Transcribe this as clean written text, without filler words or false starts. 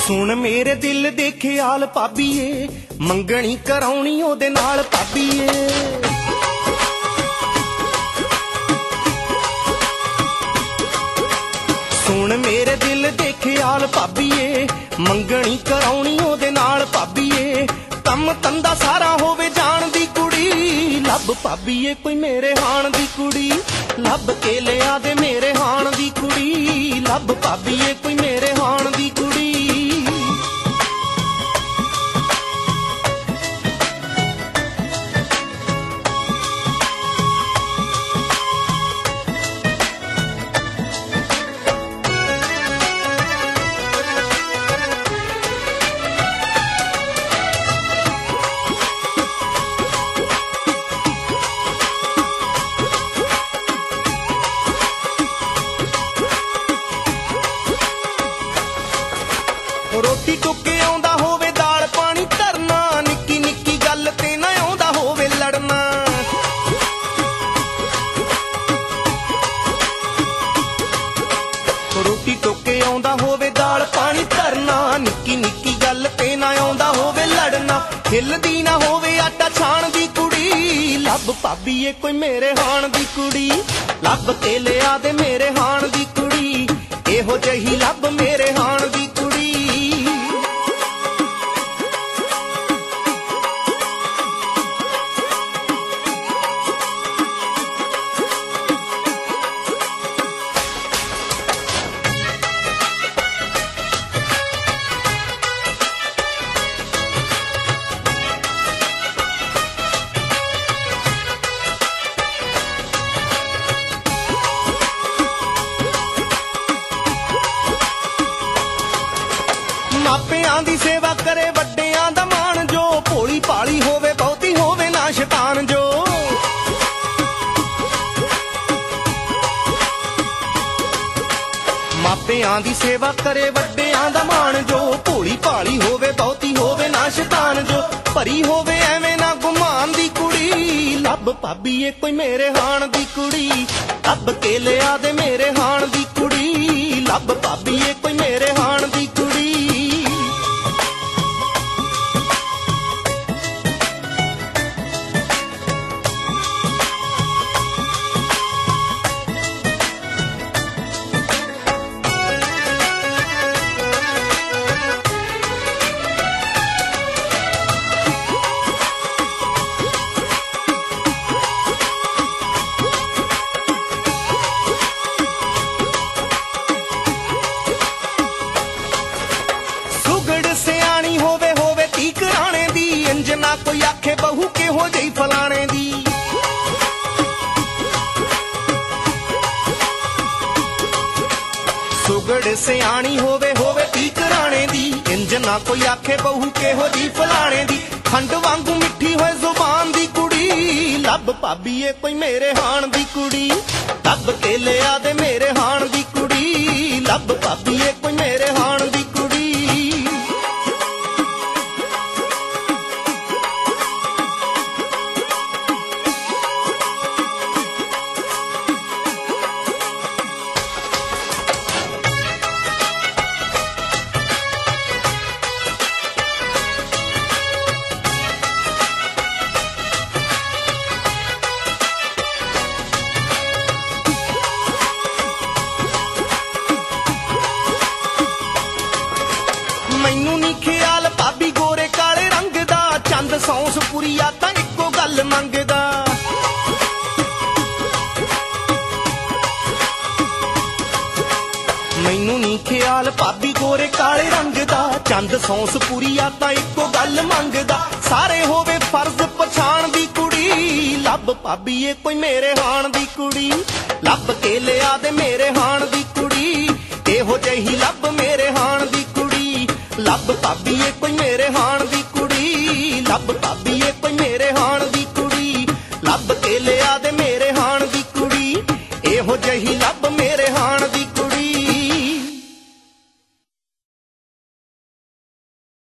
सुन मेरे दिल दे ख्याल भाबीए, मंगनी कराउणी ओदे नाल भाबीए। सुन मेरे दिल दे ख्याल भाबीए, मंगनी कराउणी ओदे नाल भाबीए। कम तंदा सारा होवे जान दी कुड़ी, लभ भाबीए कोई मेरे हाण दी कुड़ी। लभ के लिया दे मेरे हाण दी कुड़ी, लभ भाबीए कोई मेरे हाण दी कुड़ी। रोटी टुके आउंदा होवे दाल पानी धरना, निक्की निक्की गल ते ना आउंदा होवे लड़ना। रोटी टुके आउंदा होवे दाल पानी धरना, निक्की निक्की गल ते ना आउंदा होवे लड़ना। हिलदी ना होवे आटा छाण दी कुड़ी, लभ भाबीए कोई मेरे हाण दी कुड़ी। लभ के लिया दे मेरे हाण दी कुड़ी, एहो जही लभ मेरे हाण दी कुड़ी। मापियां दी सेवा करे वड्डियां दा मान जो, भोली भाली होवे बहुती होवे ना शैतान जो। मापियां दी सेवा करे वड्डियां दा मान जो, भोली भाली होवे बहुती होवे ना शैतान जो। भरी होवे एवें ना गुमान दी कुड़ी, लभ भाबीए कोई मेरे हाण दी कुड़ी। लभ के लिया दे मेरे हाण दी कुड़ी, लभ भाबीए कोई मेरे हाण दी कुड़ी। ना कोई आखे बहू किहो जही फलाने दी। सुगड़ सियाणी होवे होवे धी घराणे दी, इंज ना कोई आखे बहू किहो जही फलाने दी। खंड वांगू मिठी होए जुबान दी कुड़ी, लभ भाबीए कोई मेरे हाण दी कुड़ी। लभ के लिया दे मेरे हाण दी कुड़ी, लभ भाबीए कोई मेरे हाण दी कुड़ी। मैनू नी ख्याल भाभी गोरे काले रंग दा, चंद सौंस पुरी आ तां इक्को गल मंगदा। मैनू नी ख्याल भाभी गोरे काले रंग दा, चंद सौंस पुरी आ तां इक्को गल मंगदा। सारे होवे फर्ज पछाण दी कुड़ी, लभ भाबीए कोई मेरे हाण दी कुड़ी। लभ के लिया दे मेरे हाण दी कुड़ी, एहो जही लभ मेरे हाण दी कुड़ी। लभ भाबीए कोई मेरे हाण दी कुड़ी, लभ भाबीए कोई मेरे हाण दी कुड़ी। लभ के लिया दे मेरे हाण दी कुड़ी, एहो जही लभ मेरे हाण दी